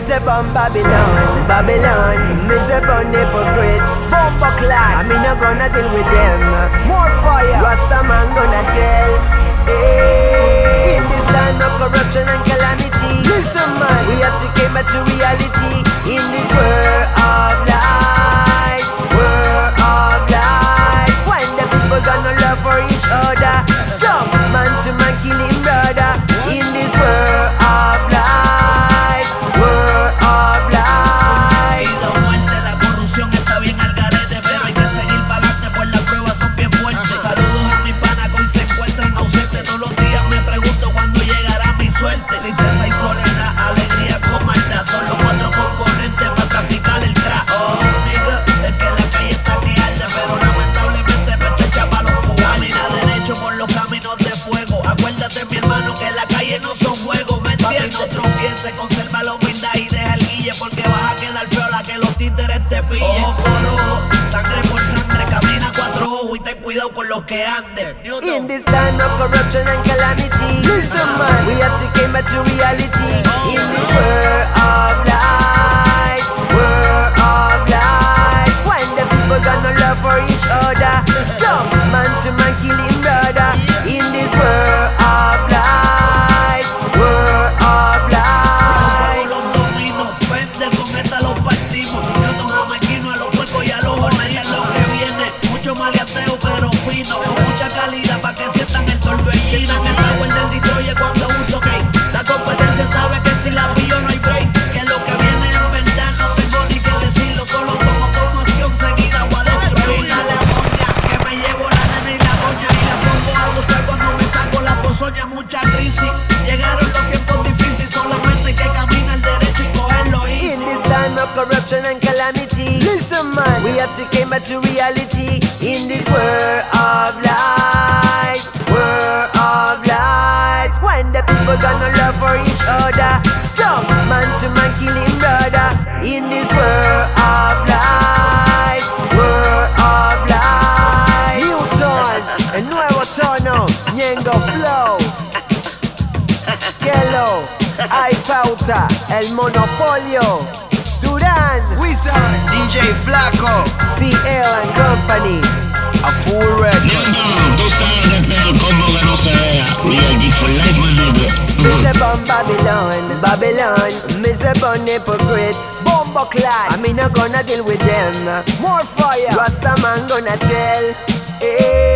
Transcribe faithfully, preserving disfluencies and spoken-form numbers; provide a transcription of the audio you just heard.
say bum Babylon, Babylon. Me say bun hypocrites, bumper clad. I mean I gonna deal with them. More fire, Rasta man gonna tell. Hey, in this land of corruption and calamity, listen man, we have to get back to reality. In this world of life, world of life, when the people got no love for each other, some man to man killing brother. In this world of life, world of life. Vida o muerte, la corrupción está bien al garete, pero hay que seguir para adelante, pues las pruebas son bien fuertes. Saludos a mi pana que hoy se encuentran ausentes. Todos los días me pregunto cuándo llegará mi suerte. Tristeza y soledad, alegría con maldad, son los cuatro componentes para traficar el crack. Oh, nigga, es que la calle está que arde, pero lamentablemente no está hecha para los cubanos. Camina derecho por los caminos de fuego. Acuérdate, mi hermano, que la calle no son juegos, ¿me entiendes? No tropieces, conserva la humildad y deja el guille, porque vas a quedar feo a la que los títeres te pillen. Ojo por ojo, sangre por sangre, camina cuatro ojos y ten cuidado con los que anden. In this time of corruption and calamity, listen man, we have to get back to reality. In this world of life, world of life, when the people got no love for each other, some man to man killing brother. In this world of life, world of life. Los dominos, vende con esta los partimos. Yo tomo jamaquino a los puercos y a los jornales. Lo que viene, mucho maleanteo pero fino, con mucha calidad pa' que sientan el torbellino. En el tower del Detroit cuando uso gay. La competencia sabe que si la pillo no hay break. Que lo que viene en verdad no tengo ni que decirlo. Solo tomo tomo acción seguida voy a destruir. Dale a moña, que me llevo la nena y la doña. Y la pongo a gozar cuando me saco la pozoña. Mucha crisis, llegaron los tiempos difíciles. Solamente hay que caminar derecho y cogerlo easy. In this time of corruption and calamity, listen man, we have to get back to reality. In this world of life, world of life, when the people got no love for each other, some man to man killing brother. In this world of life, world of life. Newton, el nuevo tono, Ñengo Flow, Yellow, hay pauta, el monopolio, Durán, Wizard, D J Flaco, C L and Company. a full record. Tú sabes que este es el combo que no se vea. Real G for life, my nigga. Me say bum Babylon, Babylon. Me say bun hypocrites, bomber clad. I mean I gonna deal with them. More fire, Rasta man gonna tell. Hey.